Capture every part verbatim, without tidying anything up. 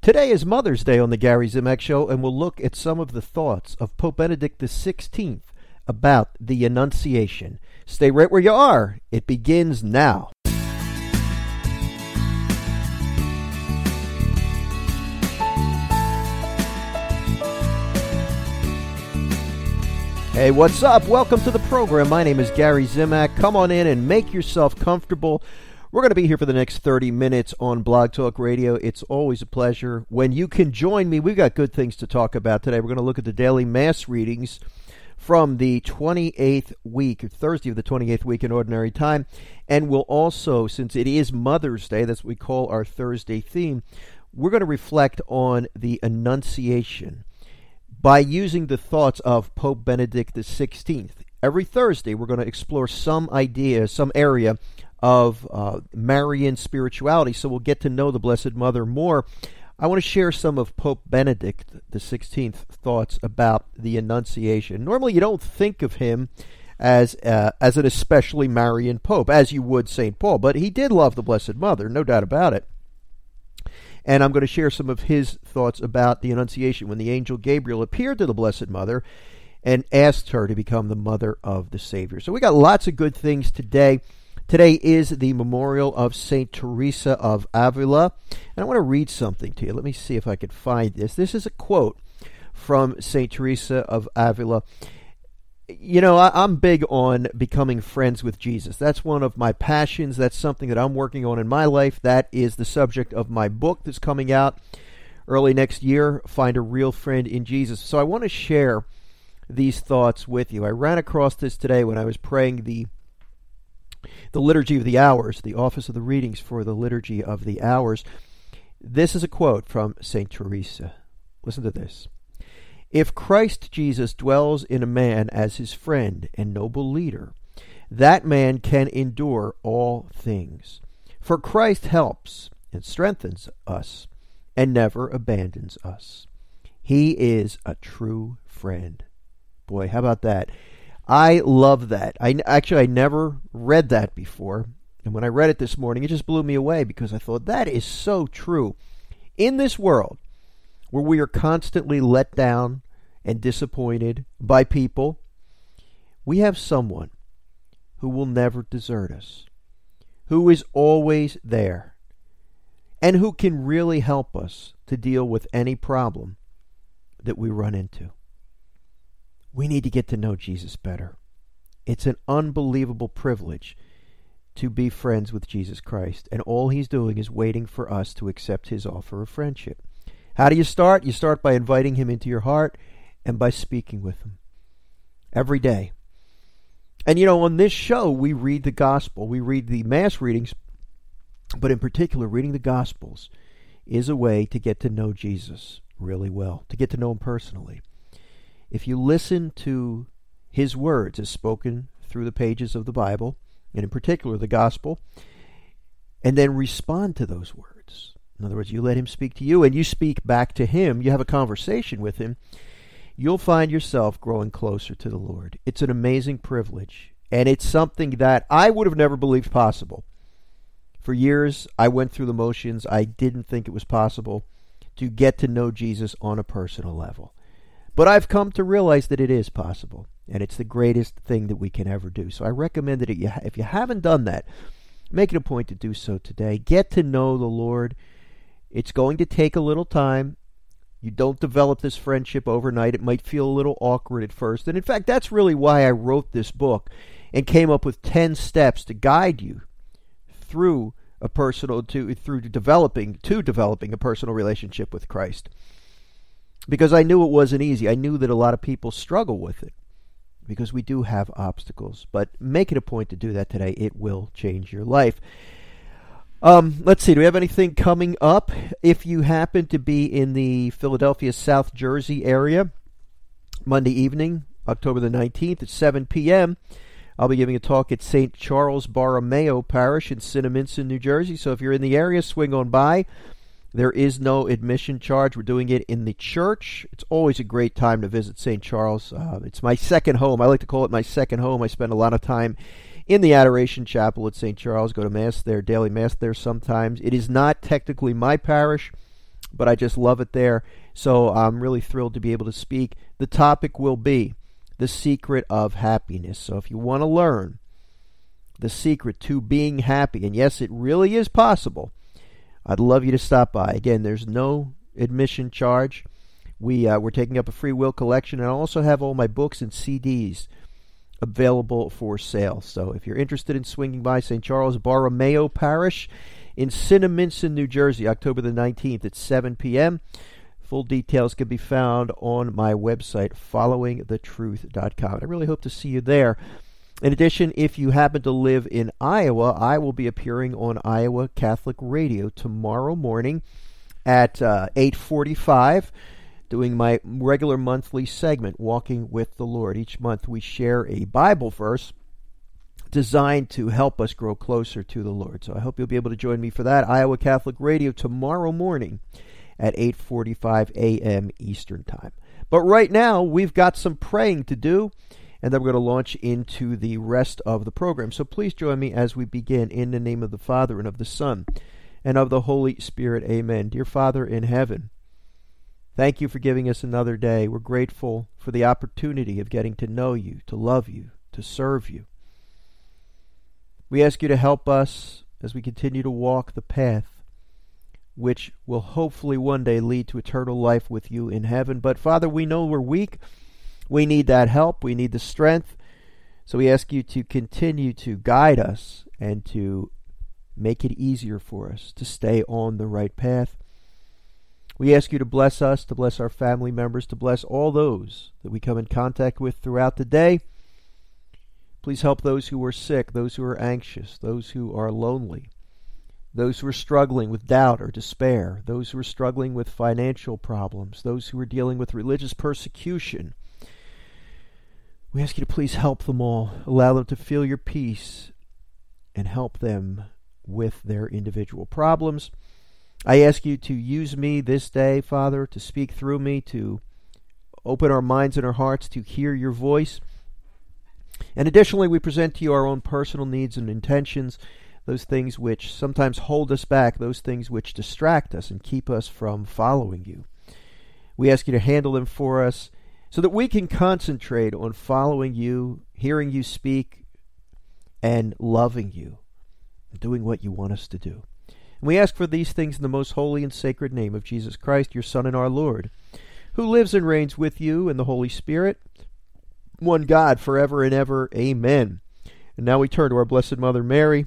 Today is Mother's Day on the Gary Zimak Show, and we'll look at some of the thoughts of Pope Benedict the sixteenth about the Annunciation. Stay right where you are. It begins now. Hey, what's up? Welcome to the program. My name is Gary Zimak. Come on in and make yourself comfortable. We're going to be here for the next thirty minutes on Blog Talk Radio. It's always a pleasure when you can join me. We've got good things to talk about today. We're going to look at the daily Mass readings from the twenty-eighth week, Thursday of the twenty-eighth week in Ordinary Time. And we'll also, since it is Mother's Day, that's what we call our Thursday theme, we're going to reflect on the Annunciation by using the thoughts of Pope Benedict the sixteenth. Every Thursday, we're going to explore some idea, some area of uh, Marian spirituality, so we'll get to know the Blessed Mother more. I want to share some of Pope Benedict the sixteenth thoughts about the Annunciation. Normally, you don't think of him as uh, as an especially Marian pope, as you would Saint Paul, but he did love the Blessed Mother, no doubt about it. And I'm going to share some of his thoughts about the Annunciation when the angel Gabriel appeared to the Blessed Mother and asked her to become the mother of the Savior. So we got lots of good things today. Today is the memorial of Saint Teresa of Avila, and I want to read something to you. Let me see if I can find this. This is a quote from Saint Teresa of Avila. You know, I, I'm big on becoming friends with Jesus. That's one of my passions. That's something that I'm working on in my life. That is the subject of my book that's coming out early next year, Find a Real Friend in Jesus. So I want to share these thoughts with you. I ran across this today when I was praying the the Liturgy of the Hours, the Office of the Readings for the Liturgy of the Hours. This is a quote from Saint Teresa. Listen to this. If Christ Jesus dwells in a man as his friend and noble leader, that man can endure all things. For Christ helps and strengthens us and never abandons us. He is a true friend. Boy, how about that? I love that. I actually I never read that before, and when I read it this morning, it just blew me away because I thought that is so true. In this world where we are constantly let down and disappointed by people, we have someone who will never desert us, who is always there, and who can really help us to deal with any problem that we run into. We need to get to know Jesus better. It's an unbelievable privilege to be friends with Jesus Christ, and all he's doing is waiting for us to accept his offer of friendship. How do you start? You start by inviting him into your heart and by speaking with him every day. And you know, on this show, we read the gospel. We read the Mass readings, but in particular, reading the Gospels is a way to get to know Jesus really well, to get to know him personally. If you listen to his words as spoken through the pages of the Bible, and in particular the Gospel, and then respond to those words, in other words, you let him speak to you and you speak back to him, you have a conversation with him, you'll find yourself growing closer to the Lord. It's an amazing privilege, and it's something that I would have never believed possible. For years, I went through the motions. I didn't think it was possible to get to know Jesus on a personal level. But I've come to realize that it is possible, and it's the greatest thing that we can ever do. So I recommend that if you haven't done that, make it a point to do so today. Get to know the Lord. It's going to take a little time. You don't develop this friendship overnight. It might feel a little awkward at first. And in fact, that's really why I wrote this book and came up with ten steps to guide you through a personal to through developing to developing a personal relationship with Christ. Because I knew it wasn't easy. I knew that a lot of people struggle with it because we do have obstacles. But make it a point to do that today. It will change your life. Um, let's see. Do we have anything coming up? If you happen to be in the Philadelphia, South Jersey area, Monday evening, October the nineteenth at seven p.m., I'll be giving a talk at Saint Charles Borromeo Parish in Cinnaminson, New Jersey. So if you're in the area, swing on by. There is no admission charge. We're doing it in the church. It's always a great time to visit Saint Charles. Uh, it's my second home. I like to call it my second home. I spend a lot of time in the Adoration Chapel at Saint Charles. Go to Mass there, daily Mass there sometimes. It is not technically my parish, but I just love it there. So I'm really thrilled to be able to speak. The topic will be the secret of happiness. So if you want to learn the secret to being happy, and yes, it really is possible, I'd love you to stop by. Again, there's no admission charge. We, uh, we're taking up a free will collection, and I also have all my books and C Ds available for sale. So if you're interested in swinging by Saint Charles Borromeo Parish in Cinnaminson, New Jersey, October the nineteenth at seven p.m., full details can be found on my website, following the truth dot com. I really hope to see you there. In addition, if you happen to live in Iowa, I will be appearing on Iowa Catholic Radio tomorrow morning at uh, eight forty-five, doing my regular monthly segment, Walking with the Lord. Each month we share a Bible verse designed to help us grow closer to the Lord. So I hope you'll be able to join me for that. Iowa Catholic Radio tomorrow morning at eight forty-five a.m. Eastern Time. But right now, we've got some praying to do, and then we're going to launch into the rest of the program. So please join me as we begin in the name of the Father, and of the Son, and of the Holy Spirit. Amen. Dear Father in heaven, thank you for giving us another day. We're grateful for the opportunity of getting to know you, to love you, to serve you. We ask you to help us as we continue to walk the path which will hopefully one day lead to eternal life with you in heaven. But Father, we know we're weak. We need that help. We need the strength. So we ask you to continue to guide us and to make it easier for us to stay on the right path. We ask you to bless us, to bless our family members, to bless all those that we come in contact with throughout the day. Please help those who are sick, those who are anxious, those who are lonely, those who are struggling with doubt or despair, those who are struggling with financial problems, those who are dealing with religious persecution. We ask you to please help them all. Allow them to feel your peace and help them with their individual problems. I ask you to use me this day, Father, to speak through me, to open our minds and our hearts to hear your voice. And additionally, we present to you our own personal needs and intentions, those things which sometimes hold us back, those things which distract us and keep us from following you. We ask you to handle them for us so that we can concentrate on following you, hearing you speak, and loving you, and doing what you want us to do. And we ask for these things in the most holy and sacred name of Jesus Christ, your Son and our Lord, who lives and reigns with you in the Holy Spirit, one God, forever and ever. Amen. And now we turn to our Blessed Mother Mary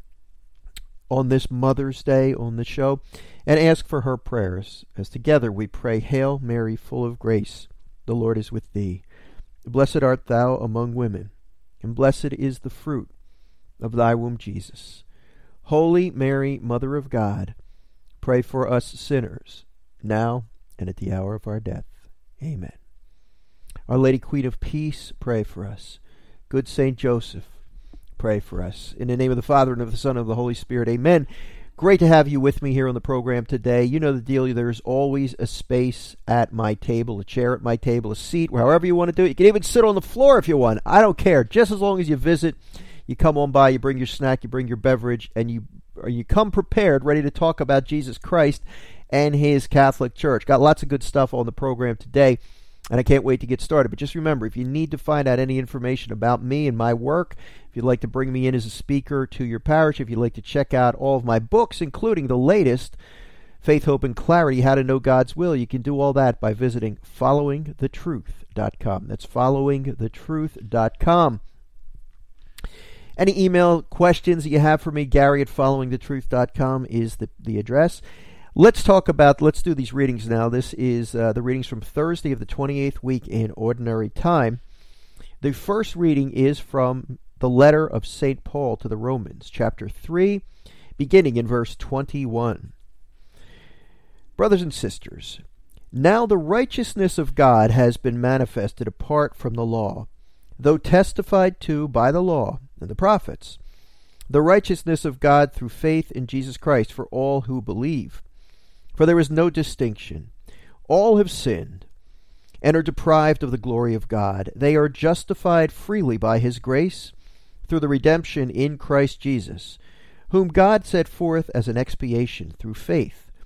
on this Mother's Day on the show and ask for her prayers, as together we pray, Hail Mary, full of grace, the Lord is with thee. Blessed art thou among women, and blessed is the fruit of thy womb, Jesus. Holy Mary, Mother of God, pray for us sinners, now and at the hour of our death. Amen. Our Lady Queen of Peace, pray for us. Good Saint Joseph, pray for us. In the name of the Father, and of the Son, and of the Holy Spirit. Amen. Great to have you with me here on the program today. You know the deal. There's always a space at my table, a chair at my table, a seat, however you want to do it. You can even sit on the floor if you want. I don't care. Just as long as you visit, you come on by, you bring your snack, you bring your beverage, and you, or you come prepared, ready to talk about Jesus Christ and his Catholic Church. Got lots of good stuff on the program today, and I can't wait to get started. But just remember, if you need to find out any information about me and my work, if you'd like to bring me in as a speaker to your parish, if you'd like to check out all of my books, including the latest, Faith, Hope, and Clarity, How to Know God's Will, you can do all that by visiting following the truth dot com. That's following the truth dot com. Any email questions that you have for me, Gary at following the truth dot com is the, the address. Let's talk about, let's do these readings now. This is uh, the readings from Thursday of the twenty-eighth week in Ordinary Time. The first reading is from the letter of Saint Paul to the Romans, chapter three, beginning in verse twenty-one. Brothers and sisters, now the righteousness of God has been manifested apart from the law, though testified to by the law and the prophets, the righteousness of God through faith in Jesus Christ for all who believe. For there is no distinction. All have sinned and are deprived of the glory of God. They are justified freely by his grace through the redemption in Christ Jesus, whom God set forth as an expiation through faith,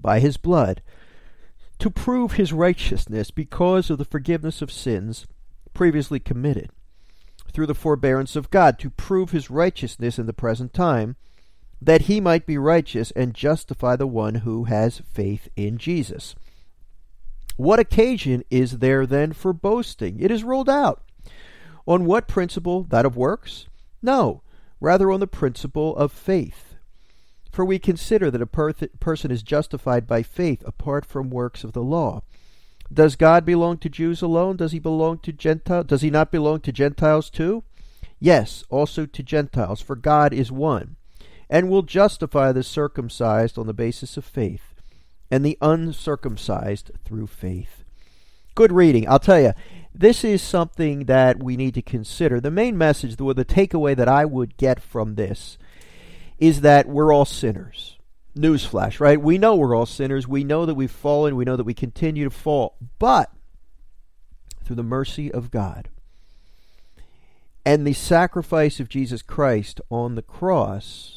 by his blood, to prove his righteousness because of the forgiveness of sins previously committed, through the forbearance of God, to prove his righteousness in the present time, that he might be righteous and justify the one who has faith in Jesus. What occasion is there then for boasting? It is ruled out. On what principle? That of works? No, rather on the principle of faith. For we consider that a per- person is justified by faith apart from works of the law. Does God belong to Jews alone? Does he belong to Gentiles? Does he not belong to Gentiles too? Yes, also to Gentiles, for God is one, and will justify the circumcised on the basis of faith, and the uncircumcised through faith. Good reading. I'll tell you, this is something that we need to consider. The main message, the, the takeaway that I would get from this, is that we're all sinners. Newsflash, right? We know we're all sinners. We know that we've fallen. We know that we continue to fall. But through the mercy of God and the sacrifice of Jesus Christ on the cross,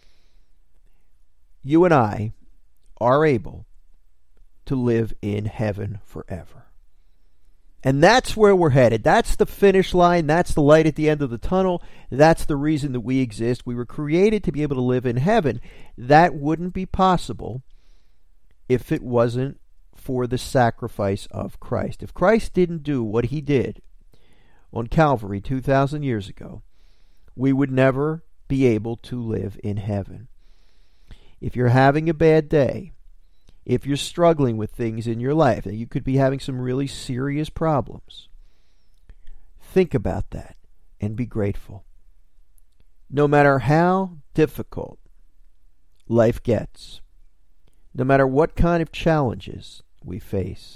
you and I are able to live in heaven forever. And that's where we're headed. That's the finish line. That's the light at the end of the tunnel. That's the reason that we exist. We were created to be able to live in heaven. That wouldn't be possible if it wasn't for the sacrifice of Christ. If Christ didn't do what he did on Calvary two thousand years ago, we would never be able to live in heaven. If you're having a bad day, if you're struggling with things in your life, and you could be having some really serious problems, think about that and be grateful. No matter how difficult life gets, no matter what kind of challenges we face,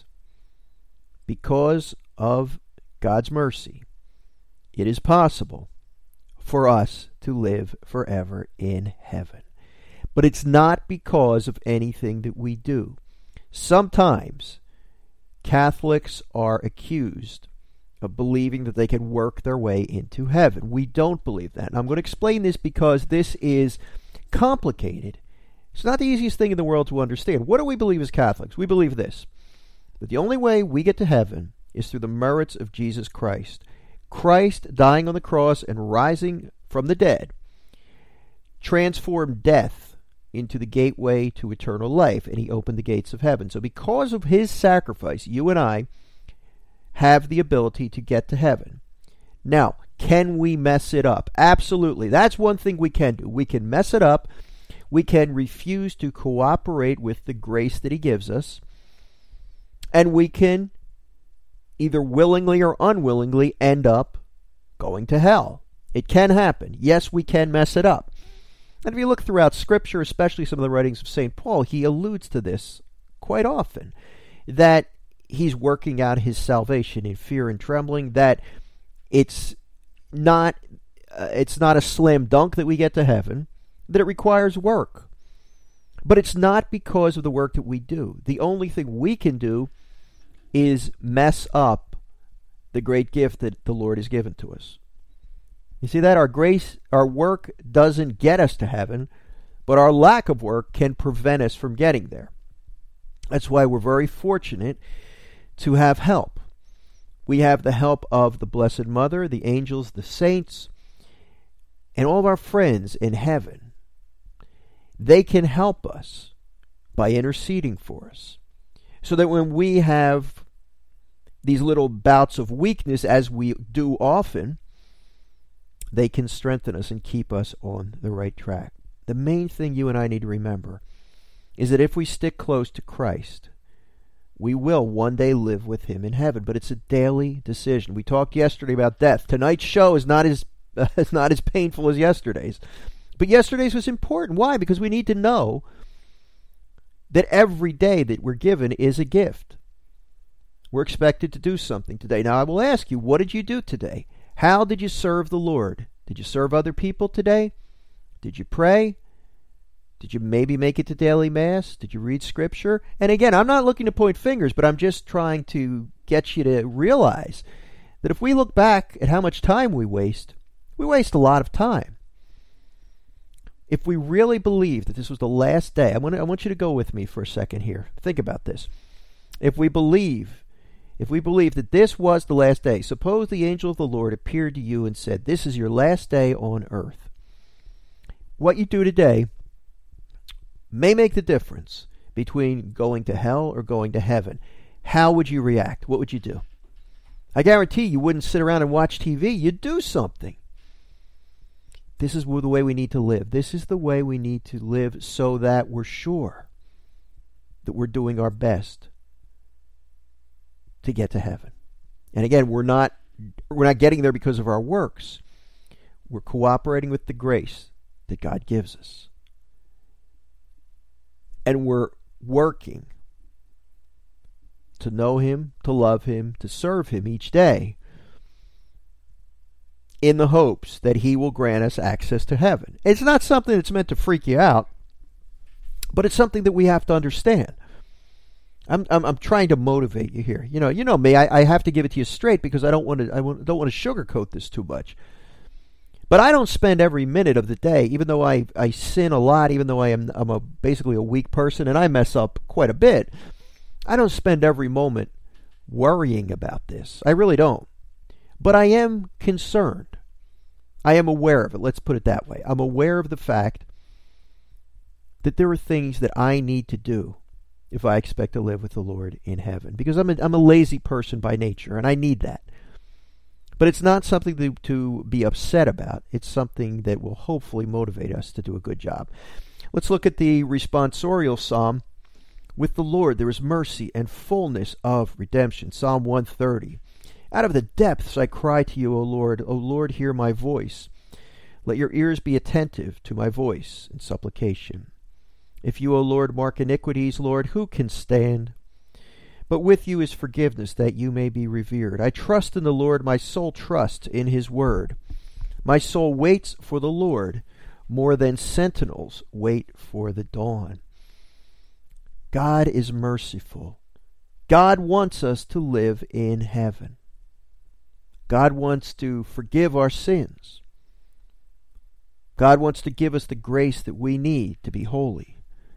because of God's mercy, it is possible for us to live forever in heaven. But it's not because of anything that we do. Sometimes Catholics are accused of believing that they can work their way into heaven. We don't believe that. And I'm going to explain this because this is complicated. It's not the easiest thing in the world to understand. What do we believe as Catholics? We believe this, that the only way we get to heaven is through the merits of Jesus Christ. Christ dying on the cross and rising from the dead transformed death into the gateway to eternal life, and he opened the gates of heaven. So because of his sacrifice, you and I have the ability to get to heaven. Now, can we mess it up? Absolutely. That's one thing we can do. We can mess it up. We can refuse to cooperate with the grace that he gives us, and we can either willingly or unwillingly end up going to hell. It can happen. Yes, we can mess it up. And if you look throughout Scripture, especially some of the writings of Saint Paul, he alludes to this quite often, that he's working out his salvation in fear and trembling, that it's not uh, it's not a slam dunk that we get to heaven, that it requires work. But it's not because of the work that we do. The only thing we can do is mess up the great gift that the Lord has given to us. You see that? Our grace, our work doesn't get us to heaven, but our lack of work can prevent us from getting there. That's why we're very fortunate to have help. We have the help of the Blessed Mother, the angels, the saints, and all of our friends in heaven. They can help us by interceding for us, so that when we have these little bouts of weakness, as we do often, they can strengthen us and keep us on the right track. The main thing you and I need to remember is that if we stick close to Christ, we will one day live with him in heaven. But it's a daily decision. We talked yesterday about death. Tonight's show is not as uh, is not as painful as yesterday's. But yesterday's was important. Why? Because we need to know that every day that we're given is a gift. We're expected to do something today. Now, I will ask you, what did you do today? How did you serve the Lord? Did you serve other people today? Did you pray? Did you maybe make it to daily mass? Did you read Scripture? And again, I'm not looking to point fingers, but I'm just trying to get you to realize that if we look back at how much time we waste, we waste a lot of time. if we really believe that this was the last day, I want, to, I want you to go with me for a second here. Think about this. If we believe, if we believe that this was the last day, suppose the angel of the Lord appeared to you and said, this is your last day on earth. What you do today may make the difference between going to hell or going to heaven. How would you react? What would you do? I guarantee you wouldn't sit around and watch T V. You'd do something. This is the way we need to live. This is the way we need to live so that we're sure that we're doing our best to get to heaven. And again, we're not we're not getting there because of our works. We're cooperating with the grace that God gives us. And we're working to know Him, to love Him, to serve Him each day in the hopes that He will grant us access to heaven. It's not something that's meant to freak you out, but it's something that we have to understand. I'm I'm, I'm trying to motivate you here. You know, you know me. I, I have to give it to you straight because I don't want to. I don't want to sugarcoat this too much. But I don't spend every minute of the day, even though I, I sin a lot, even though I am I'm a basically a weak person and I mess up quite a bit. I don't spend every moment worrying about this. I really don't. But I am concerned. I am aware of it. Let's put it that way. I'm aware of the fact that there are things that I need to do if I expect to live with the Lord in heaven. Because I'm a, I'm a lazy person by nature, and I need that. But it's not something to, to be upset about. It's something that will hopefully motivate us to do a good job. Let's look at the responsorial psalm. With the Lord there is mercy and fullness of redemption. Psalm one thirty. Out of the depths I cry to you, O Lord. O Lord, hear my voice. Let your ears be attentive to my voice in supplication. If you, O Lord, mark iniquities, Lord, who can stand? But with you is forgiveness, that you may be revered. I trust in the Lord, my soul trusts in His word. My soul waits for the Lord, more than sentinels wait for the dawn. God is merciful. God wants us to live in heaven. God wants to forgive our sins. God wants to give us the grace that we need to be holy.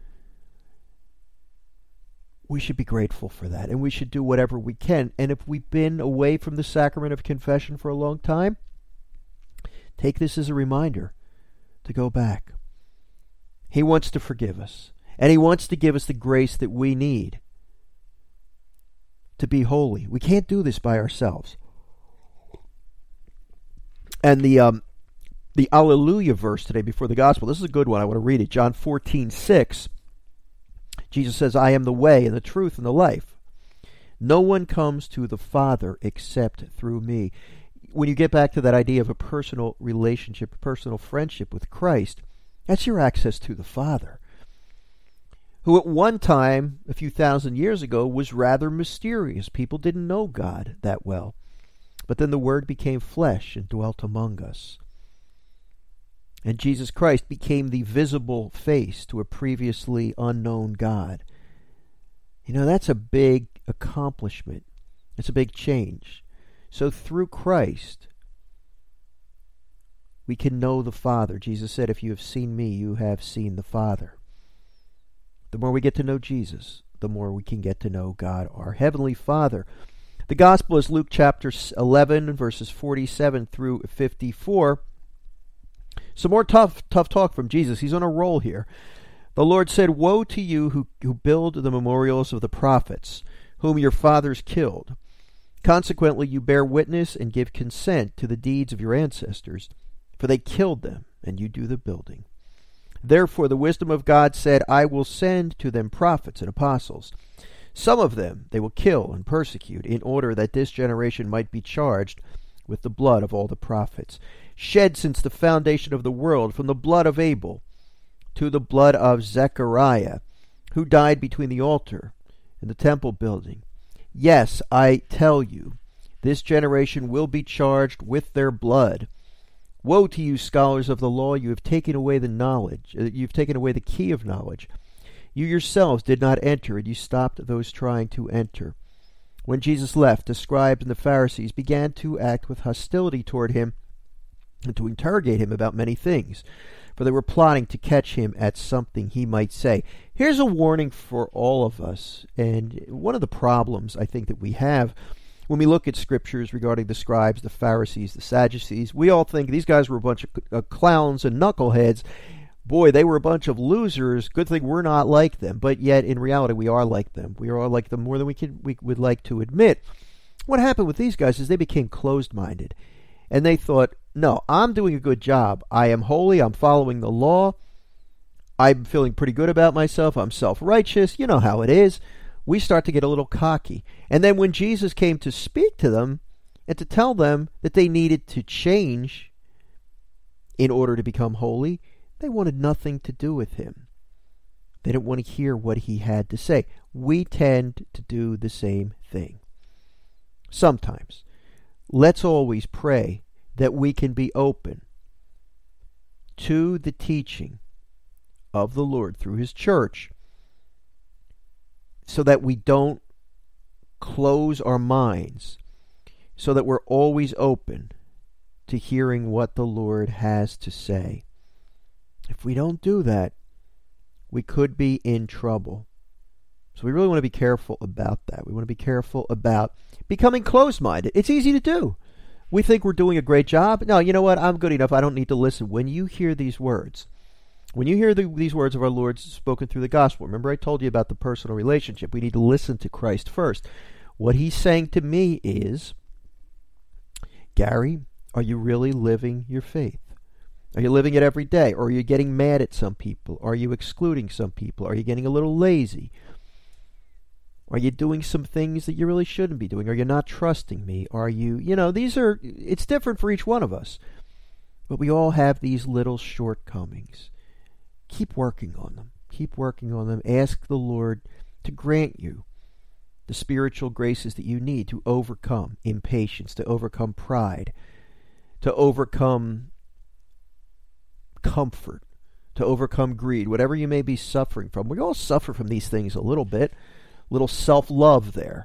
We should be grateful for that, and we should do whatever we can. And if we've been away from the sacrament of confession for a long time, take this as a reminder to go back. He wants to forgive us, and He wants to give us the grace that we need to be holy. We can't do this by ourselves. And the um, the Alleluia verse today before the gospel, this is a good one. I want to read it. John fourteen six. Jesus says, I am the way and the truth and the life. No one comes to the Father except through me. When you get back to that idea of a personal relationship, a personal friendship with Christ, that's your access to the Father, who at one time, a few thousand years ago, was rather mysterious. People didn't know God that well. But then the Word became flesh and dwelt among us. And Jesus Christ became the visible face to a previously unknown God. You know, that's a big accomplishment. It's a big change. So through Christ, we can know the Father. Jesus said, if you have seen me, you have seen the Father. The more we get to know Jesus, the more we can get to know God, our Heavenly Father. The Gospel is Luke chapter eleven, verses forty-seven through fifty-four. Some more tough, tough talk from Jesus. He's on a roll here. The Lord said, woe to you who, who build the memorials of the prophets, whom your fathers killed. Consequently, you bear witness and give consent to the deeds of your ancestors, for they killed them, and you do the building. Therefore, the wisdom of God said, I will send to them prophets and apostles. Some of them they will kill and persecute, in order that this generation might be charged with the blood of all the prophets, shed since the foundation of the world, from the blood of Abel to the blood of Zechariah, who died between the altar and the temple building. Yes, I tell you, this generation will be charged with their blood. Woe to you, scholars of the law, you have taken away the knowledge, uh, you've taken away the key of knowledge. You yourselves did not enter, and you stopped those trying to enter. When Jesus left, the scribes and the Pharisees began to act with hostility toward him and to interrogate him about many things. for they were plotting to catch him at something he might say. Here's a warning for all of us, and one of the problems I think that we have when we look at scriptures regarding the scribes, the Pharisees, the Sadducees, we all think these guys were a bunch of uh, clowns and knuckleheads. Boy, they were a bunch of losers. Good thing we're not like them. But yet, in reality, we are like them. We are like them more than we could, we would like to admit. What happened with these guys is they became closed-minded. And they thought, no, I'm doing a good job. I am holy. I'm following the law. I'm feeling pretty good about myself. I'm self-righteous. You know how it is. We start to get a little cocky. And then when Jesus came to speak to them and to tell them that they needed to change in order to become holy, they wanted nothing to do with him. They didn't want to hear what he had to say. We tend to do the same thing. Sometimes. Let's always pray that we can be open to the teaching of the Lord through his church, so that we don't close our minds, so that we're always open to hearing what the Lord has to say. If we don't do that, we could be in trouble. So we really want to be careful about that. We want to be careful about becoming closed-minded. It's easy to do. We think we're doing a great job. No, you know what? I'm good enough. I don't need to listen. When you hear these words, When you hear the, these words of our Lord spoken through the gospel, remember I told you about the personal relationship. We need to listen to Christ first. What he's saying to me is, Gary, are you really living your faith? Are you living it every day? Or are you getting mad at some people? Are you excluding some people? Are you getting a little lazy? Are you doing some things that you really shouldn't be doing? Are you not trusting me? Are you, you know, these are, it's different for each one of us. But we all have these little shortcomings. Keep working on them. Keep working on them. Ask the Lord to grant you the spiritual graces that you need to overcome impatience, to overcome pride, to overcome comfort, to overcome greed, whatever you may be suffering from. We all suffer from these things a little bit, little self-love there.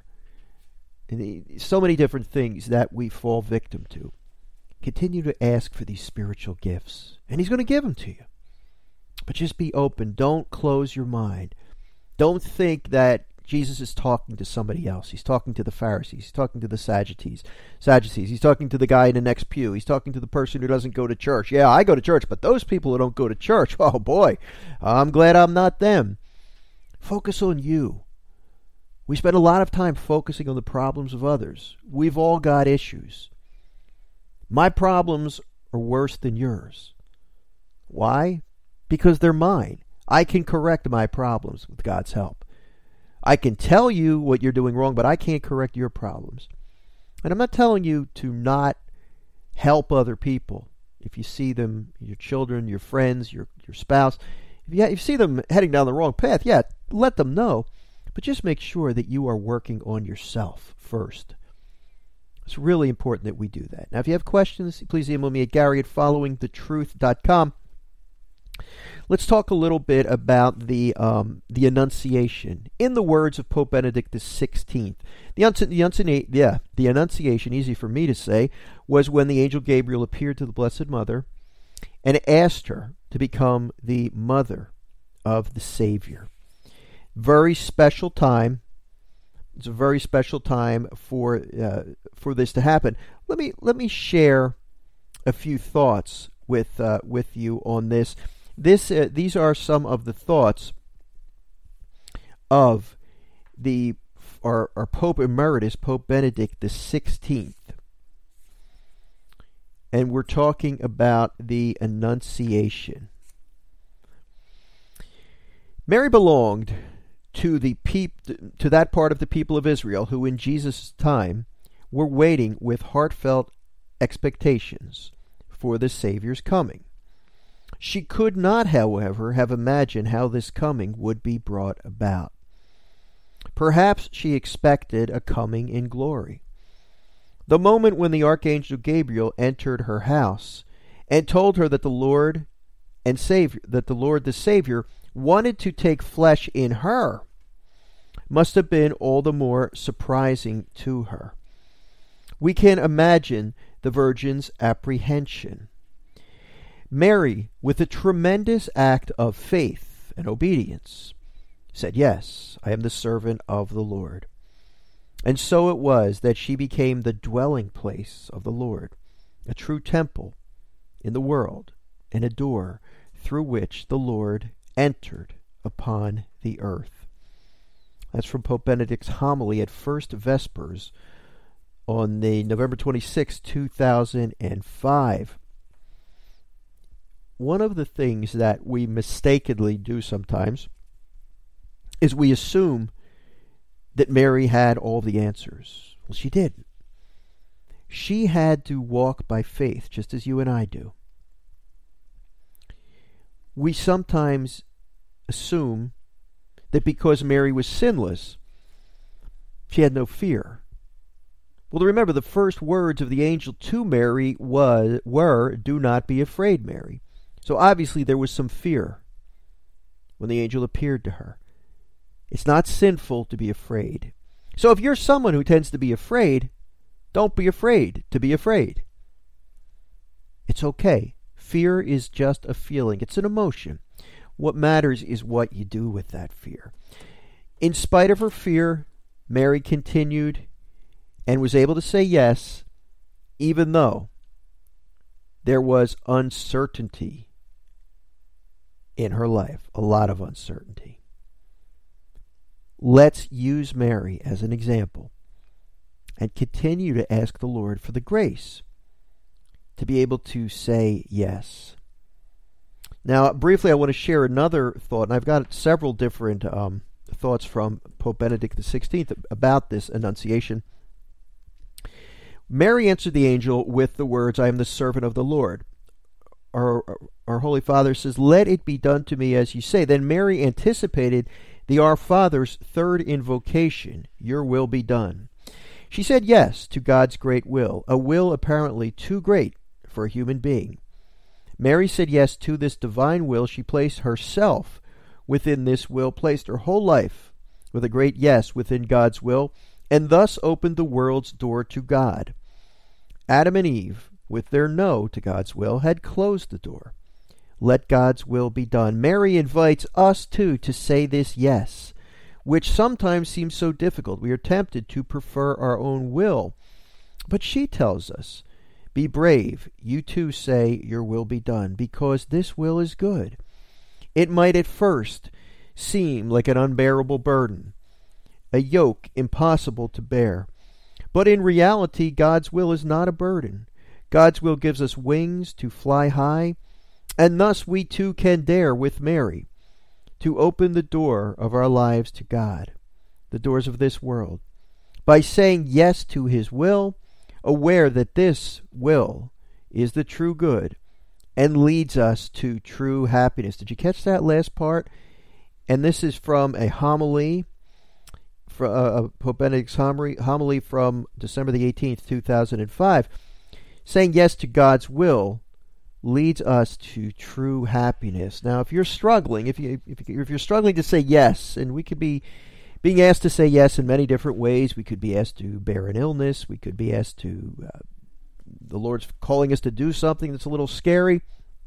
And so many different things that we fall victim to. Continue to ask for these spiritual gifts, and he's going to give them to you. But just be open. Don't close your mind. Don't think that Jesus is talking to somebody else. He's talking to the Pharisees. He's talking to the Sadducees. Sadducees. He's talking to the guy in the next pew. He's talking to the person who doesn't go to church. Yeah, I go to church, but those people who don't go to church, oh boy, I'm glad I'm not them. Focus on you. We spend a lot of time focusing on the problems of others. We've all got issues. My problems are worse than yours. Why? Because they're mine. I can correct my problems with God's help. I can tell you what you're doing wrong, but I can't correct your problems. And I'm not telling you to not help other people. If you see them, your children, your friends, your, your spouse, if you, if you see them heading down the wrong path, yeah, let them know. But just make sure that you are working on yourself first. It's really important that we do that. Now, if you have questions, please email me at Gary at following the truth dot com. Let's talk a little bit about the um, the Annunciation. In the words of Pope Benedict the sixteenth, the, the, yeah, the Annunciation, easy for me to say, was when the angel Gabriel appeared to the Blessed Mother and asked her to become the mother of the Savior. Very special time. It's a very special time for uh, for this to happen. Let me let me share a few thoughts with uh, with you on this. This uh, these are some of the thoughts of the our, our Pope Emeritus, Pope Benedict the sixteenth. And we're talking about the Annunciation. Mary belonged to the peop- to that part of the people of Israel who in Jesus' time were waiting with heartfelt expectations for the Savior's coming. She could not, however, have imagined how this coming would be brought about. Perhaps she expected a coming in glory. The moment when the Archangel Gabriel entered her house and told her that the Lord and Savior, that the Lord the Savior wanted to take flesh in her, must have been all the more surprising to her. We can imagine the Virgin's apprehension. Mary, with a tremendous act of faith and obedience, said, "Yes, I am the servant of the Lord." And so it was that she became the dwelling place of the Lord, a true temple in the world, and a door through which the Lord entered upon the earth. That's from Pope Benedict's homily at First Vespers on the November twenty-sixth, two thousand five. One of the things that we mistakenly do sometimes is we assume that Mary had all the answers. Well, she didn't. She had to walk by faith, just as you and I do. We sometimes assume that because Mary was sinless, she had no fear. Well, remember, the first words of the angel to Mary was, were, "Do not be afraid, Mary." So obviously there was some fear when the angel appeared to her. It's not sinful to be afraid. So if you're someone who tends to be afraid, don't be afraid to be afraid. It's okay. Fear is just a feeling. It's an emotion. What matters is what you do with that fear. In spite of her fear, Mary continued and was able to say yes, even though there was uncertainty in her life, a lot of uncertainty. Let's use Mary as an example and continue to ask the Lord for the grace to be able to say yes. Now, briefly, I want to share another thought, and I've got several different um, thoughts from Pope Benedict the sixteenth about this Annunciation. Mary answered the angel with the words, "I am the servant of the Lord." Our, our Holy Father says, "Let it be done to me as you say." Then Mary anticipated the Our Father's third invocation, "Your will be done." She said yes to God's great will, a will apparently too great for a human being. Mary said yes to this divine will. She placed herself within this will, placed her whole life with a great yes within God's will, and thus opened the world's door to God. Adam and Eve, with their no to God's will, had closed the door. Let God's will be done. Mary invites us, too, to say this yes, which sometimes seems so difficult. We are tempted to prefer our own will. But she tells us, be brave. You too say, your will be done, because this will is good. It might at first seem like an unbearable burden, a yoke impossible to bear. But in reality, God's will is not a burden. God's will gives us wings to fly high, and thus we too can dare with Mary to open the door of our lives to God, the doors of this world, by saying yes to His will, aware that this will is the true good and leads us to true happiness. Did you catch that last part? And this is from a homily, from uh, Pope Benedict's homily, homily from December the eighteenth, two thousand five. Saying yes to God's will leads us to true happiness. Now, if you're struggling, if you if, you, if you're struggling to say yes, and we could be being asked to say yes in many different ways. We could be asked to bear an illness. We could be asked to, uh, the Lord's calling us to do something that's a little scary.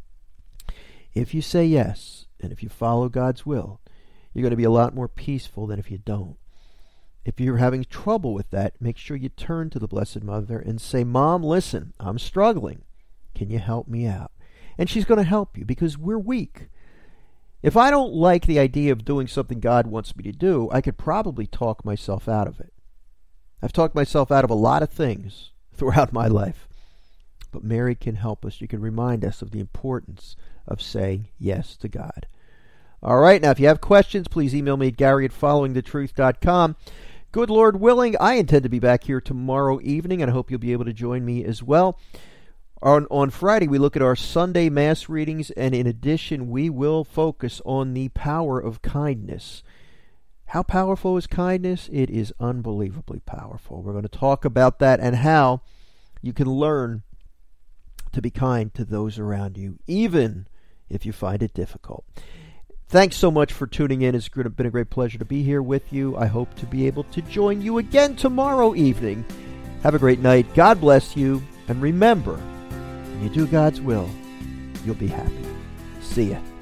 If you say yes, and if you follow God's will, you're going to be a lot more peaceful than if you don't. If you're having trouble with that, make sure you turn to the Blessed Mother and say, Mom, listen, I'm struggling. Can you help me out? And she's going to help you, because we're weak. If I don't like the idea of doing something God wants me to do, I could probably talk myself out of it. I've talked myself out of a lot of things throughout my life. But Mary can help us. She can remind us of the importance of saying yes to God. All right, now if you have questions, please email me at Gary at following the truth dot com. Good Lord willing, I intend to be back here tomorrow evening, and I hope you'll be able to join me as well. On, on Friday, we look at our Sunday Mass readings, and in addition, we will focus on the power of kindness. How powerful is kindness? It is unbelievably powerful. We're going to talk about that and how you can learn to be kind to those around you, even if you find it difficult. Thanks so much for tuning in. It's been a great pleasure to be here with you. I hope to be able to join you again tomorrow evening. Have a great night. God bless you. And remember, when you do God's will, you'll be happy. See ya.